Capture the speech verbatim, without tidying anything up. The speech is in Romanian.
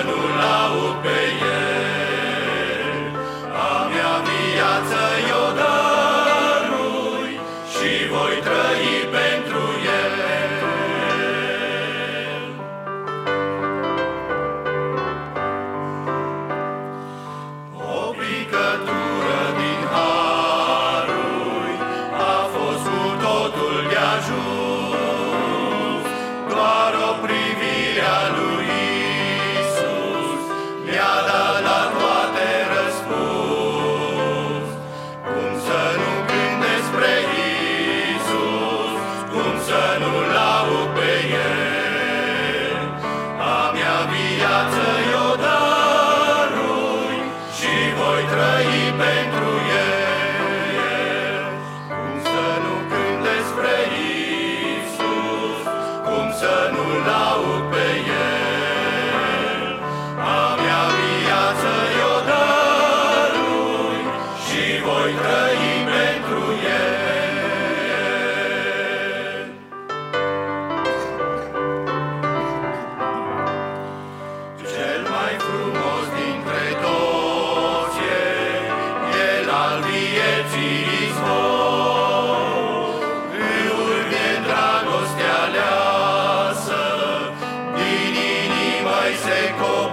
nu laud pe El. A mea viață i-o dărui și voi trăi pentru El. O picătură din harul a fost cu totul de ajuns, doar o privire a lui Iisus mi-a dat la toate răspuns. Cum să nu cânt despre Iisus, cum să nu laud pe El. A mea viață i-o dărui și voi trăi pentru El. Cum să nu cânt despre Iisus, cum să nu laud pe El. A mea viață i-o dărui și voi trăi pentru El. Cel mai frumos dintre toți e El al vieții izvor. Râul de dragoste aleasă din inimă-i se